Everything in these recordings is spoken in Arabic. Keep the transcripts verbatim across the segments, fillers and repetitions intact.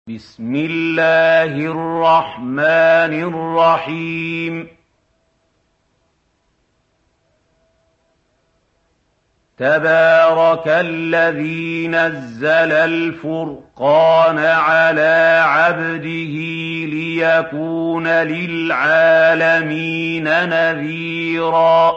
بسم الله الرحمن الرحيم. تبارك الذي نزل الفرقان على عبده ليكون للعالمين نذيرا.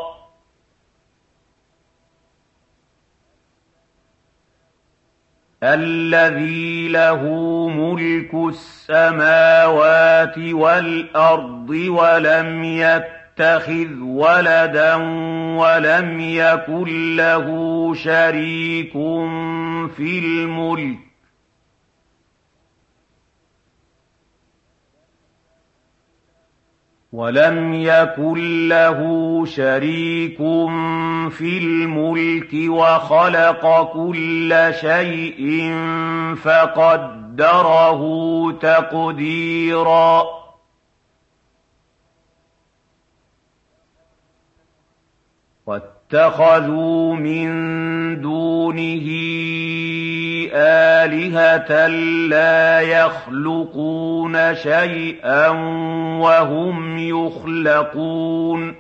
الذي له ملك السماوات والأرض ولم يتخذ ولدا ولم يكن له شريك في الملك ولم يكن له شريك في الملك وخلق كل شيء فقدره تقديرا. واتخذوا من دونه آلهة لا يخلقون شيئا وهم يخلقون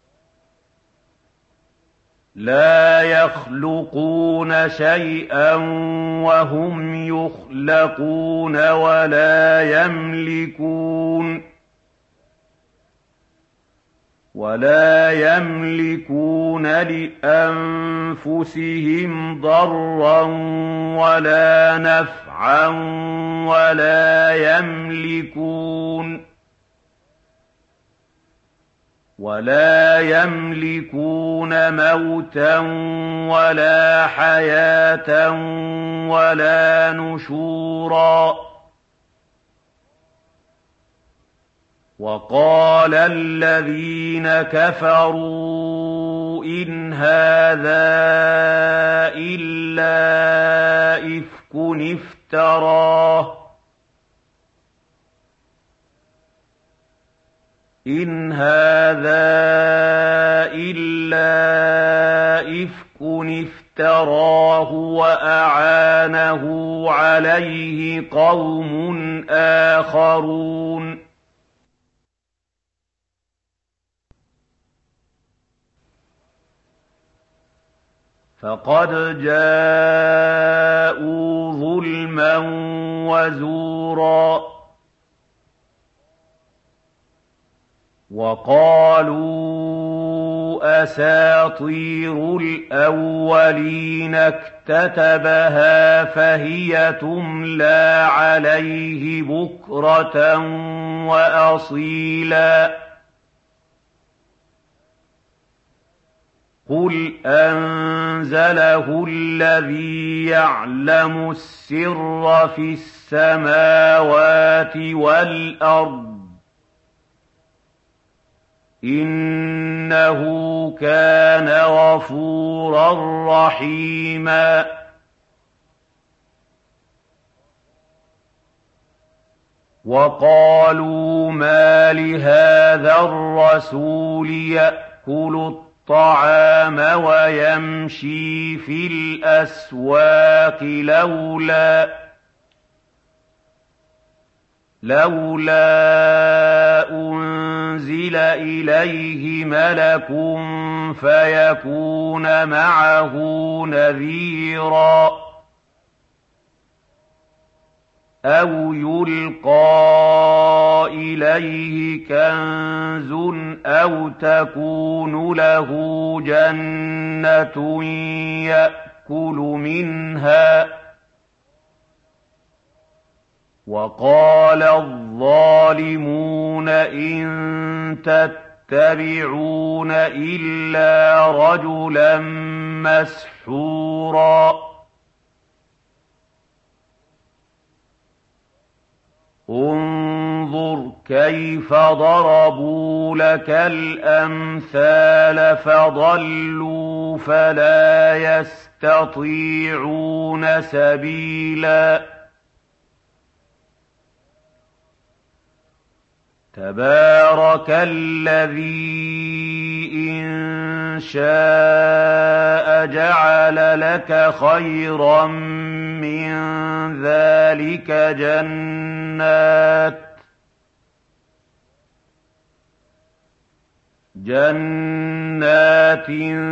لا يخلقون شيئا وهم يخلقون ولا يملكون ولا يملكون لأنفسهم ضرا ولا نفعا ولا يملكون ولا يملكون موتا ولا حياة ولا نشورا. وقال الذين كفروا إن هذا إلا إفك افتراه إن هذا إلا إفك افتراه وأعانه عليه قوم آخرون. فقد جاءوا ظلما وزورا وقالوا أساطير الأولين اكتتبها فهي تملى عليه بكرة وأصيلا. قل أنزله الذي يعلم السر في السماوات والأرض إنه كان غفورا رحيما. وقالوا ما لهذا الرسول يأكل الطعام ويمشي في الأسواق لولا لولا أنزل إليه ملك فيكون معه نذيرا أو يلقى إليه كنز أو تكون له جنة يأكل منها. وقال الظالمون إن تتبعون إلا رجلا مسحورا. انظر كيف ضربوا لك الأمثال فضلوا فلا يستطيعون سبيلا. تبارك الذي إن شاء جعل لك خيرا من ذلك جنات جنات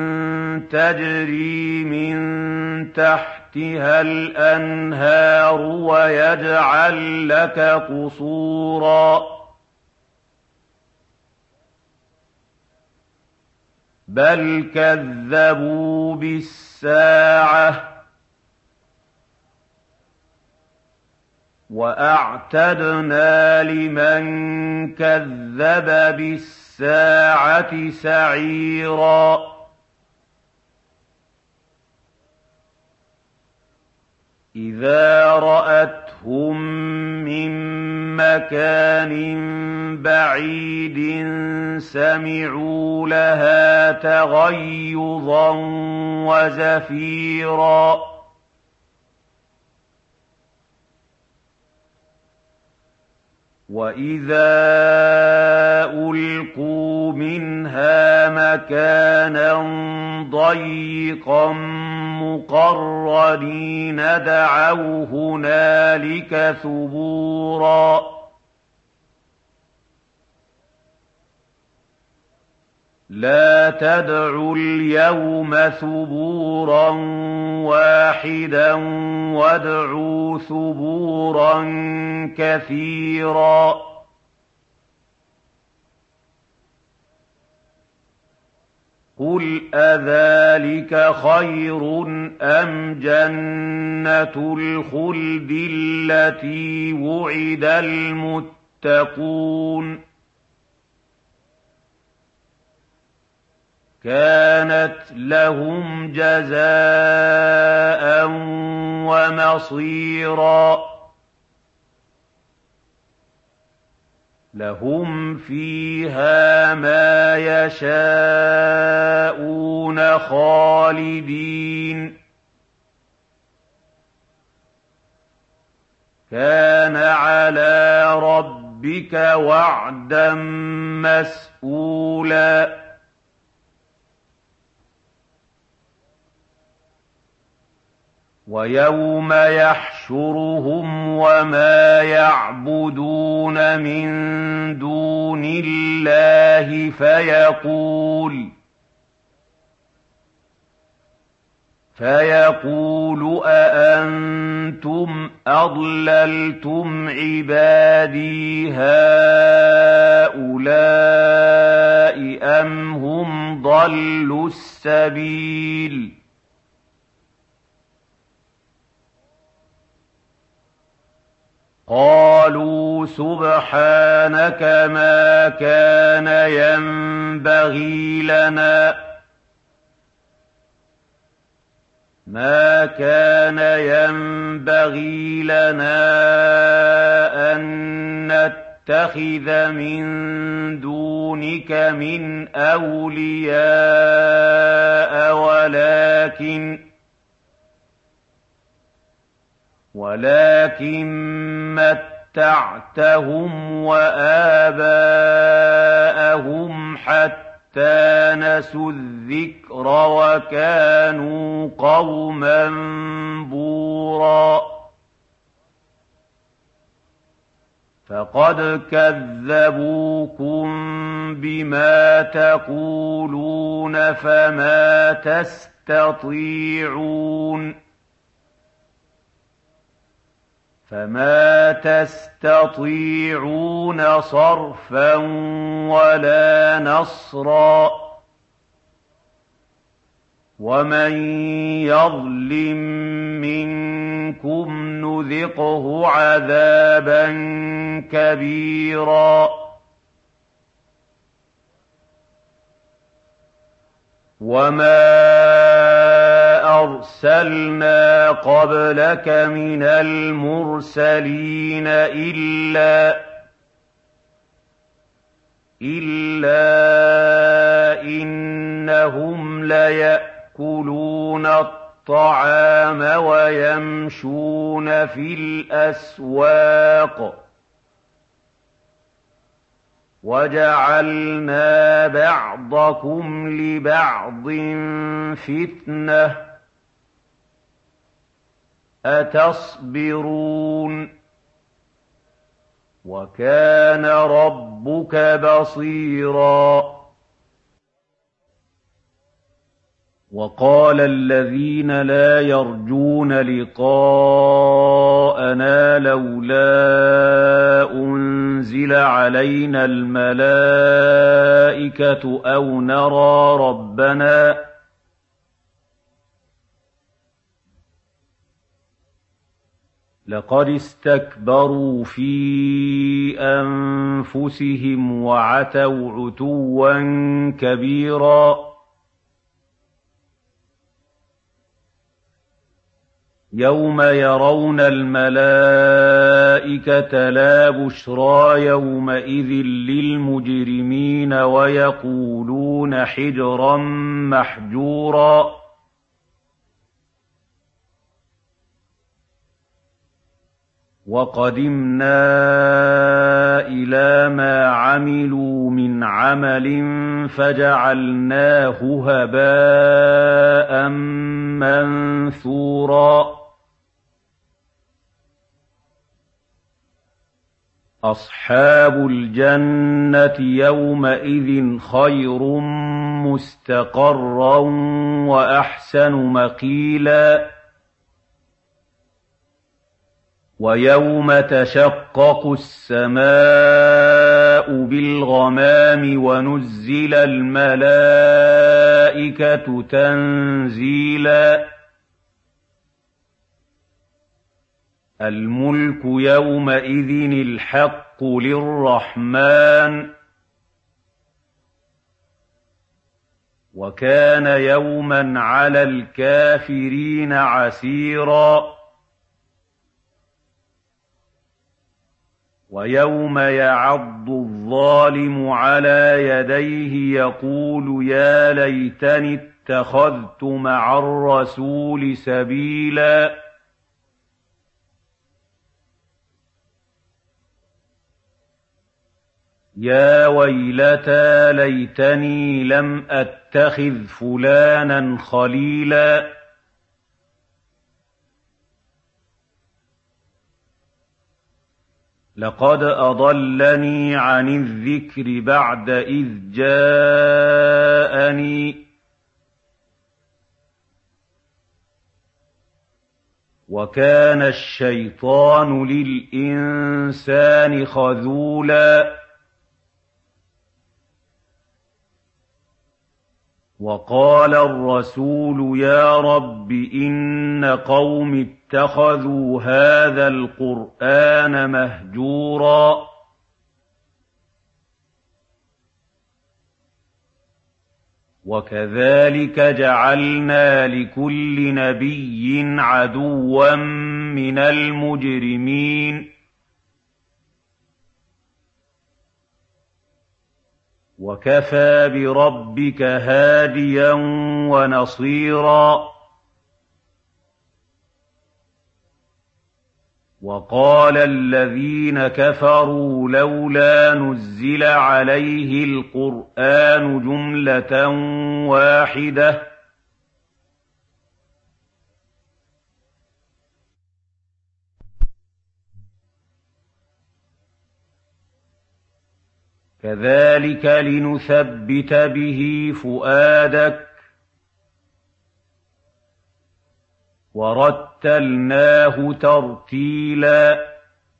تجري من تحتها الأنهار ويجعل لك قصورا بل كذبوا بالساعة وأعتدنا لمن كذب بالساعة سعيرا إذا رأتهم من مكان بعيد سمعوا لها تغيظا وزفيرا وإذا ألقوا منها مكانا ضيقا مقرنين دعوا هنالك ثبورا لا تدعوا اليوم ثبورا واحدا وادعوا ثبورا كثيرا قل أذلك خير أم جنة الخلد التي وعد المتقون كانت لهم جزاء ومصيرا لهم فيها ما يشاءون خالدين كان على ربك وعدا مسئولا ويوم يحشرهم وما يعبدون من دون الله فيقول فيقول أأنتم أضللتم عبادي هؤلاء أم هم ضلوا السبيل قالوا سبحانك ما كان ينبغي لنا ما كان ينبغي لنا أن نتخذ من دونك من أولياء ولكن ولكن متعتهم وآباءهم حتى نسوا الذكر وكانوا قوما بورا فقد كذبوكم بما تقولون فما تستطيعون فما تستطيعون صرفا ولا نصرا ومن يظلم منكم نذقه عذابا كبيرا وما أرسلنا قبلك من المرسلين إلا إلا إنهم ليأكلون الطعام ويمشون في الأسواق وجعلنا بعضكم لبعض فتنة أَتَصْبِرُونَ وَكَانَ رَبُّكَ بَصِيرًا وَقَالَ الَّذِينَ لَا يَرْجُونَ لِقَاءَنَا لَوْلَا أُنزِلَ عَلَيْنَا الْمَلَائِكَةُ أَوْ نَرَىٰ رَبَّنَا لَقَدِ اسْتَكْبَرُوا فِي أَنفُسِهِمْ وَعَتَوْا عُتُوًّا كَبِيرًا يَوْمَ يَرَوْنَ الْمَلَائِكَةَ لَا بُشْرَىٰ يَوْمَئِذٍ لِّلْمُجْرِمِينَ وَيَقُولُونَ حِجْرًا مَّحْجُورًا وَقَدِمْنَا إِلَىٰ مَا عَمِلُوا مِنْ عَمَلٍ فَجَعَلْنَاهُ هَبَاءً مَّنثُورًا أَصْحَابُ الْجَنَّةِ يَوْمَئِذٍ خَيْرٌ مُّسْتَقَرًّا وَأَحْسَنُ مَقِيلًا وَيَوْمَ تَشَقَّقُ السَّمَاءُ بِالْغَمَامِ وَنُزِّلَ الْمَلَائِكَةُ تَنزِيلًا الْمُلْكُ يَوْمَئِذٍ الْحَقُّ لِلرَّحْمَٰنِ وَكَانَ يَوْمًا عَلَى الْكَافِرِينَ عَسِيرًا وَيَوْمَ يَعَضُّ الظَّالِمُ عَلَىٰ يَدَيْهِ يَقُولُ يَا لَيْتَنِي اتَّخَذْتُ مَعَ الرَّسُولِ سَبِيلًا يَا وَيْلَتَىٰ لَيْتَنِي لَمْ أَتَّخِذْ فُلَانًا خَلِيلًا لَّقَدْ أَضَلَّنِي عَنِ الذِّكْرِ بَعْدَ إِذْ جَاءَنِي وَكَانَ الشَّيْطَانُ لِلْإِنسَانِ خَذُولًا وَقَالَ الرَّسُولُ يَا رَبِّ إِنَّ قَوْمِي اتَّخَذُوا هَٰذَا الْقُرْآنَ مَهْجُورًا وَكَذَٰلِكَ جَعَلْنَا لِكُلِّ نَبِيٍّ عَدُوًّا مِّنَ الْمُجْرِمِينَ وَكَفَىٰ بِرَبِّكَ هَادِيًا وَنَصِيرًا وَقَالَ الَّذِينَ كَفَرُوا لَوْلَا نُزِّلَ عَلَيْهِ الْقُرْآنُ جُمْلَةً وَاحِدَةً كَذَٰلِكَ لِنُثَبِّتَ بِهِ فُؤَادَكَ وَرَتَّلْنَاهُ تَرْتِيلًا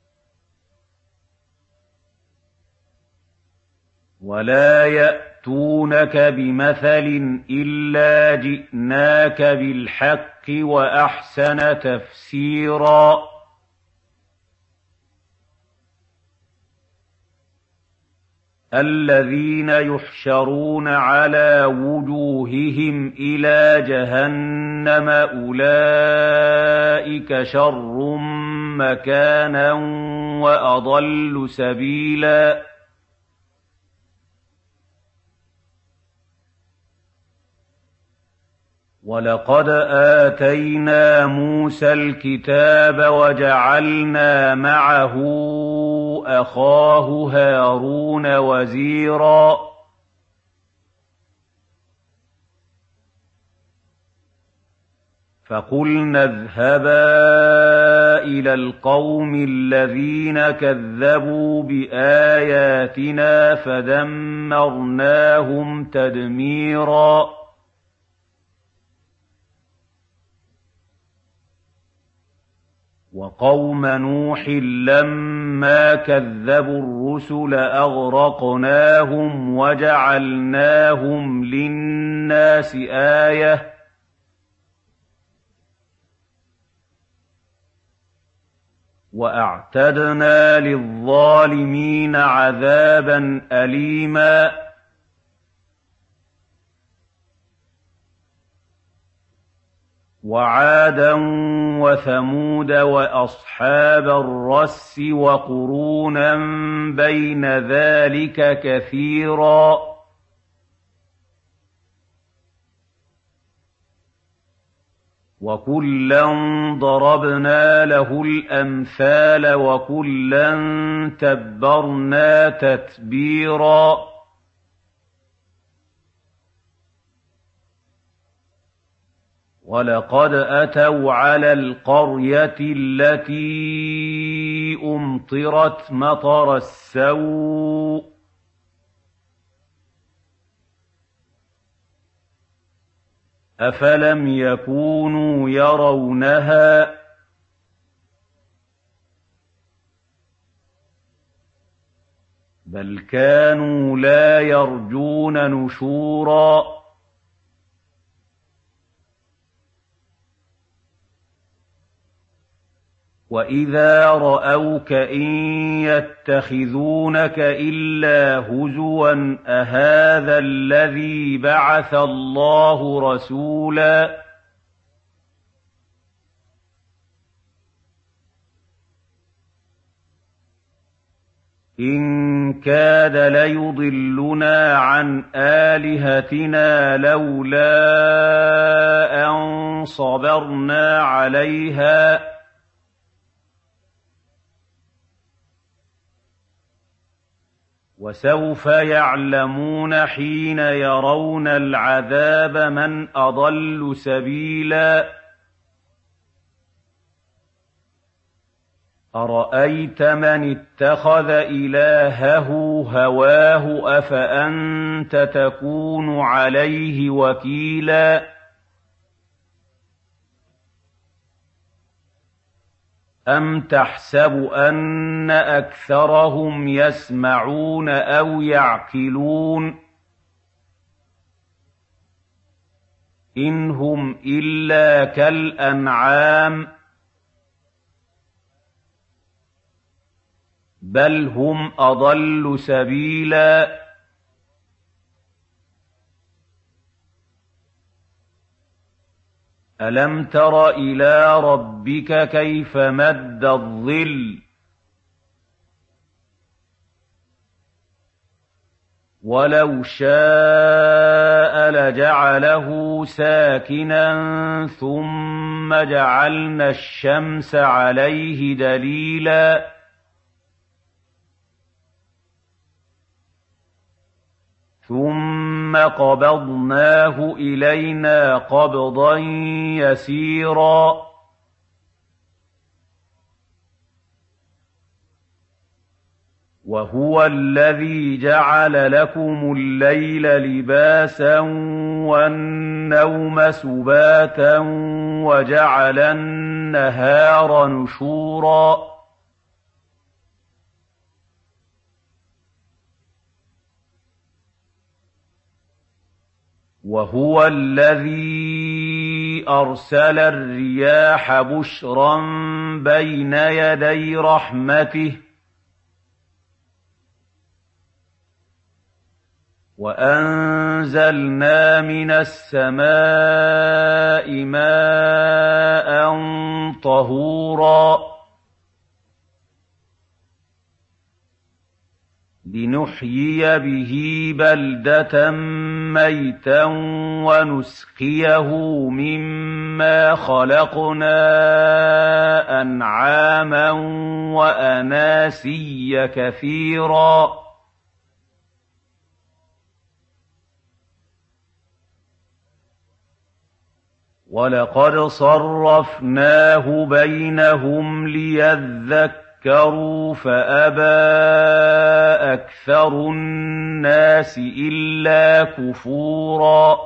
وَلَا يَأْتُونَكَ بِمَثَلٍ إِلَّا جِئْنَاكَ بِالْحَقِّ وَأَحْسَنَ تَفْسِيرًا الَّذِينَ يُحْشَرُونَ عَلَىٰ وُجُوهِهِمْ إِلَىٰ جَهَنَّمَ أُولَٰئِكَ شَرٌّ مَّكَانًا وَأَضَلُّ سَبِيلًا وَلَقَدْ آتَيْنَا مُوسَى الْكِتَابَ وَجَعَلْنَا مَعَهُ أَخَاهُ هَارُونَ وَزِيرًا فَقُلْنَا اذْهَبَا إِلَى الْقَوْمِ الَّذِينَ كَذَّبُوا بِآيَاتِنَا فَدَمَّرْنَاهُمْ تَدْمِيرًا وَقَوْمَ نُوحٍ لَّمَّا كَذَّبُوا الرُّسُلَ أَغْرَقْنَاهُمْ وَجَعَلْنَاهُمْ لِلنَّاسِ آيَةً وَأَعْتَدْنَا لِلظَّالِمِينَ عَذَابًا أَلِيمًا وَعَادًا وَثَمُودَ وَأَصْحَابَ الرَّسِّ وَقُرُونًا بَيْنَ ذَلِكَ كَثِيرًا وَكُلًّا ضَرَبْنَا لَهُ الْأَمْثَالَ وَكُلًّا تَبَّرْنَا تَتْبِيرًا وَلَقَدْ أَتَوْا عَلَى الْقَرْيَةِ الَّتِي أُمْطِرَتْ مَطَرَ السَّوْءِ أَفَلَمْ يَكُونُوا يَرَوْنَهَا بَلْ كَانُوا لَا يَرْجُونَ نُشُورًا وَإِذَا رَأَوْكَ إِن يَتَّخِذُونَكَ إِلَّا هُزُوًا أَهَٰذَا الَّذِي بَعَثَ اللَّهُ رَسُولًا إِن كَادَ لَيُضِلُّنَا عَنْ آلِهَتِنَا لَوْلَا أَن صَبَرْنَا عَلَيْهَا وَسَوْفَ يَعْلَمُونَ حِينَ يَرَوْنَ الْعَذَابَ مَنْ أَضَلُّ سَبِيلًا أَرَأَيْتَ مَنِ اتَّخَذَ إِلَٰهَهُ هَوَاهُ أَفَأَنتَ تَكُونُ عَلَيْهِ وَكِيلًا أَمْ تَحْسَبُ أَنَّ أَكْثَرَهُمْ يَسْمَعُونَ أَوْ يَعْقِلُونَ إِنْ هُمْ إِلَّا كَالْأَنْعَامِ بَلْ هُمْ أَضَلُّ سَبِيلًا أَلَمْ تَرَ إِلَىٰ رَبِّكَ كَيْفَ مَدَّ الظِّلَّ وَلَوْ شَاءَ لَجَعَلَهُ سَاكِنًا ثُمَّ جَعَلْنَا الشَّمْسَ عَلَيْهِ دَلِيلًا ثُمَّ قَبَضْنَاهُ إِلَيْنَا قَبْضًا يَسِيرًا وَهُوَ الَّذِي جَعَلَ لَكُمُ اللَّيْلَ لِبَاسًا وَالنَّوْمَ سُبَاتًا وَجَعَلَ النَّهَارَ نُشُورًا وَهُوَ الَّذِي أَرْسَلَ الرِّيَاحَ بُشْرًا بَيْنَ يَدَيْ رَحْمَتِهِ وَأَنزَلْنَا مِنَ السَّمَاءِ مَاءً طَهُورًا لِنُحْيِيَ بِهِ بَلْدَةً مَّيْتًا وَنُسْقِيَهُ مِمَّا خَلَقْنَا أَنْعَامًا وَأَنَاسِيَّ كَثِيرًا وَلَقَدْ صَرَّفْنَاهُ بَيْنَهُمْ لِيَذَّكَّرُوا فَأَبَىٰ أَكْثَرُ النَّاسِ إِلَّا كُفُورًا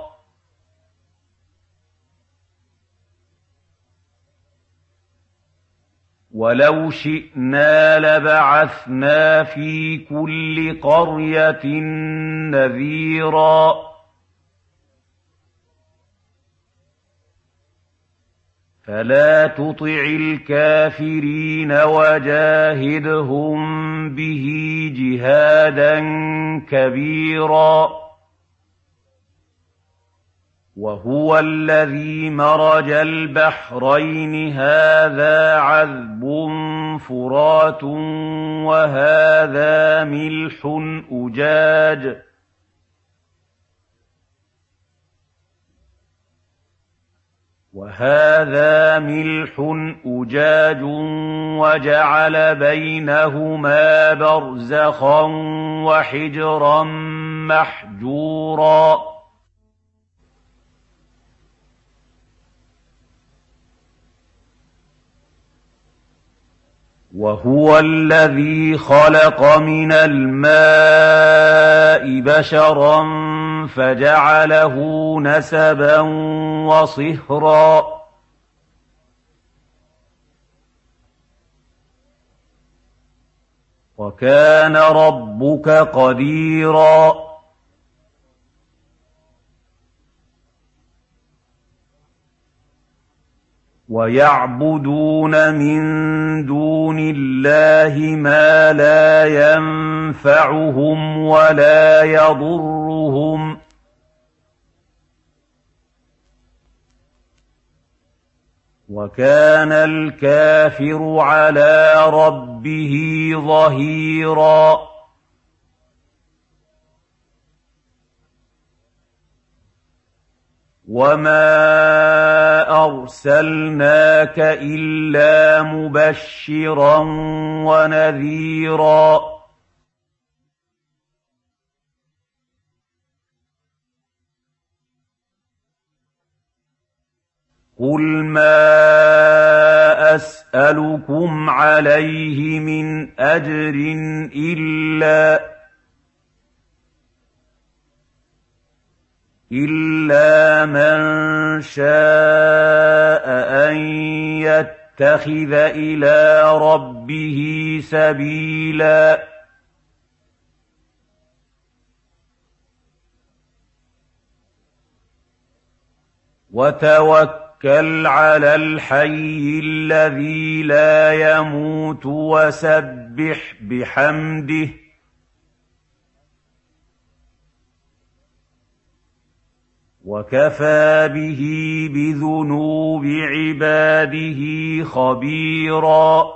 وَلَوْ شِئْنَا لَبَعَثْنَا فِي كُلِّ قَرْيَةٍ نَّذِيرًا فَلَا تُطِعِ الْكَافِرِينَ وَجَاهِدْهُم بِهِ جِهَادًا كَبِيرًا وَهُوَ الَّذِي مَرَجَ الْبَحْرَيْنِ هَٰذَا عَذْبٌ فُرَاتٌ وَهَٰذَا مِلْحٌ أُجَاجٌ وَهَٰذَا مِلْحٌ أُجَاجٌ وَجَعَلَ بَيْنَهُمَا بَرْزَخًا وَحِجْرًا مَّحْجُورًا وَهُوَ الَّذِي خَلَقَ مِنَ الْمَاءِ بَشَرًا فَجَعَلَهُ نَسَبًا وَصِهْرًا ۗ وَكَانَ رَبُّكَ قَدِيرًا وَيَعْبُدُونَ مِن دُونِ اللَّهِ مَا لَا يَنفَعُهُمْ وَلَا يَضُرُّهُمْ ۗ وَكَانَ الْكَافِرُ عَلَىٰ رَبِّهِ ظَهِيرًا وَمَا أَرْسَلْنَاكَ إِلَّا مُبَشِّرًا وَنَذِيرًا قُلْ مَا أَسْأَلُكُمْ عَلَيْهِ مِنْ أَجْرٍ إِلَّا إِلَّا مَن شَاءَ أَن يَتَّخِذَ إِلَىٰ رَبِّهِ سَبِيلًا وَتَوَكَّلْ عَلَى الْحَيِّ الَّذِي لَا يَمُوتُ وَسَبِّحْ بِحَمْدِهِ وَكَفَىٰ بِهِ بِذُنُوبِ عِبَادِهِ خَبِيرًا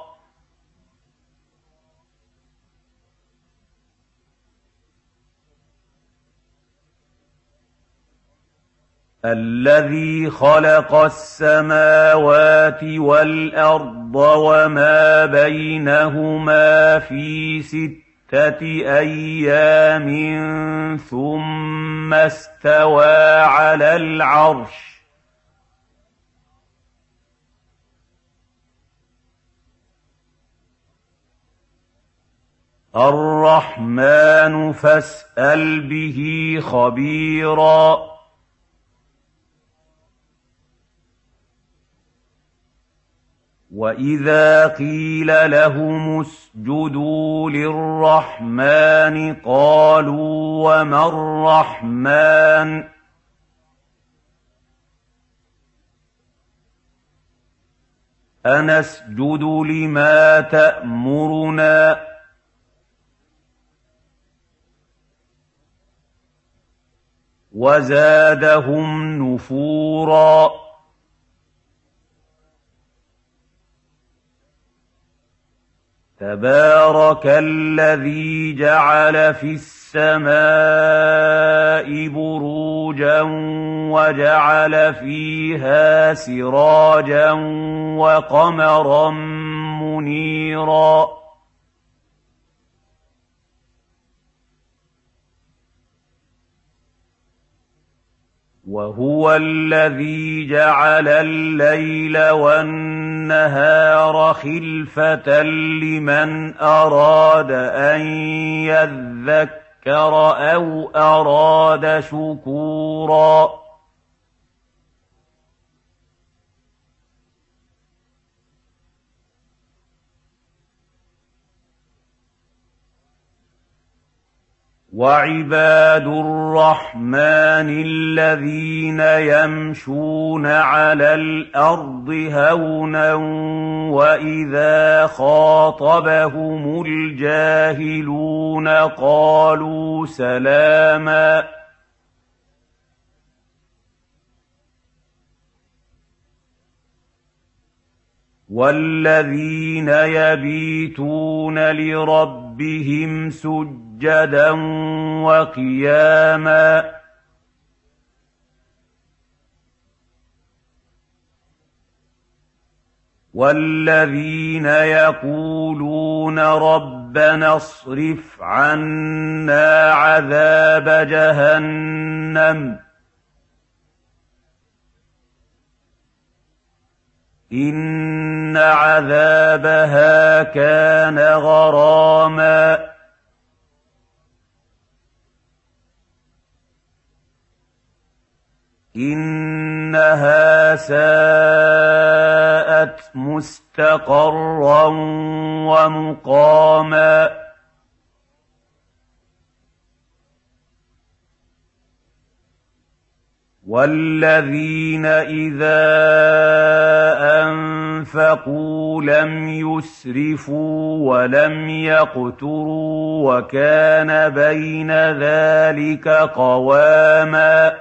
الَّذِي خَلَقَ السَّمَاوَاتِ وَالْأَرْضَ وَمَا بَيْنَهُمَا فِي سِتَّةِ أَيَّامٍ ثُمَّ اسْتَوَىٰ عَلَى الْعَرْشِ ۚ الرَّحْمَٰنُ فَاسْأَلْ بِهِ خَبِيرًا وَإِذَا قِيلَ لَهُمُ اسْجُدُوا لِلرَّحْمَٰنِ قَالُوا وَمَا الرَّحْمَٰنُ أَنَسْجُدُ لِمَا تَأْمُرُنَا وَزَادَهُمْ نُفُورًا تَبَارَكَ الَّذِي جَعَلَ فِي السَّمَاءِ بُرُوجًا وَجَعَلَ فِيهَا سِرَاجًا وَقَمَرًا مُّنِيرًا وهو الذي جعل الليل والنهار خلفة لمن أراد أن يذكر أو أراد شكورا وعباد الرحمن الذين يمشون على الأرض هونا وإذا خاطبهم الجاهلون قالوا سلاما والذين يبيتون لربهم سجدا وقياما والذين يقولون ربنا اصرف عنا عذاب جهنم إن عذابها كان غراما إنها ساءت مستقرا ومقاما والذين إذا أنفقوا لم يسرفوا ولم يقتروا وكان بين ذلك قواما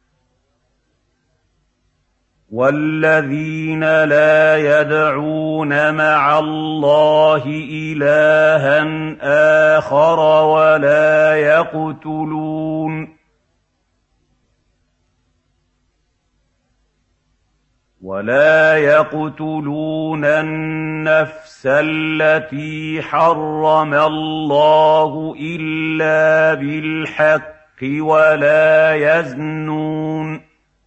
والذين لا يدعون مع الله إلها آخر ولا يقتلون ولا يقتلون النفس التي حرم الله إلا بالحق ولا يزنون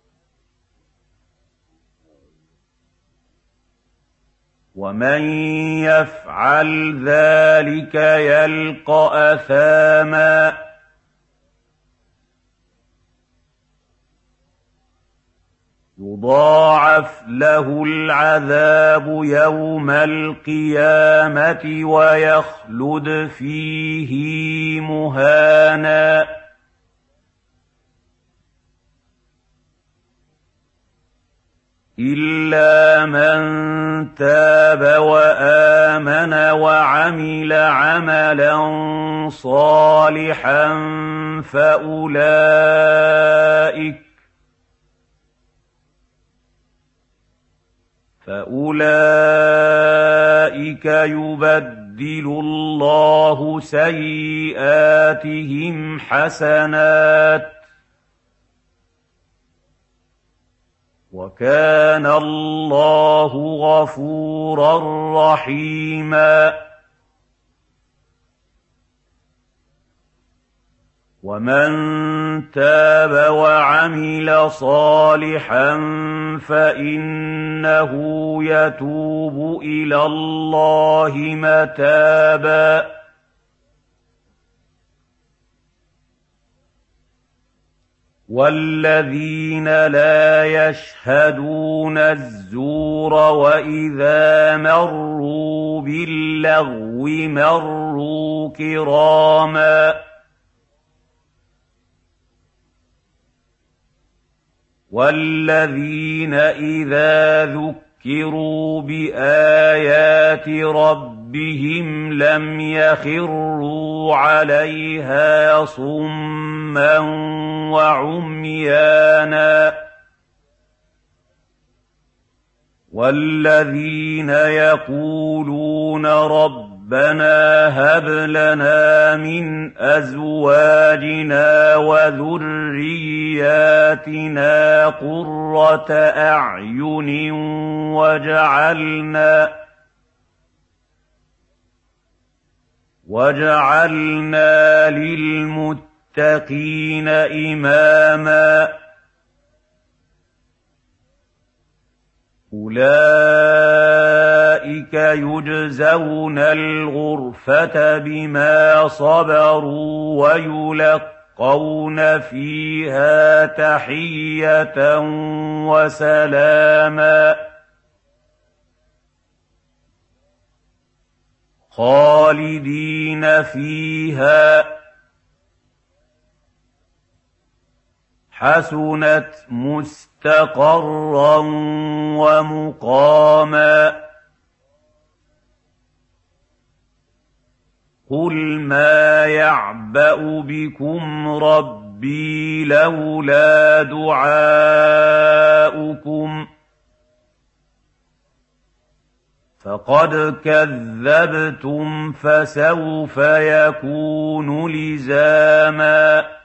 ومن يفعل ذلك يلقى أثاما يضاعف له العذاب يوم القيامة ويخلد فيه مهانا إلا من تاب وآمن وعمل عملا صالحا فأولئك فأولئك يبدل الله سيئاتهم حسنات وكان الله غفورا رحيما ومن تاب وعمل صالحا فإنه يتوب إلى الله متابا والذين لا يشهدون الزور وإذا مروا باللغو مروا كراما والذين إذا ذكروا بآيات ربهم لم يخروا عليها صما وعميانا والذين يقولون ربنا هب لنا من أزواجنا وذرياتنا قرة أعين وجعلنا وجعلنا للمتقين إماما أولئك يجزون الغرفة بما صبروا ويلقون فيها تحية وسلاما خالدين فيها حسنت مستقرا ومقاما قل ما يعبأ بكم ربي لولا دعاؤكم فقد كذبتم فسوف يكون لزاما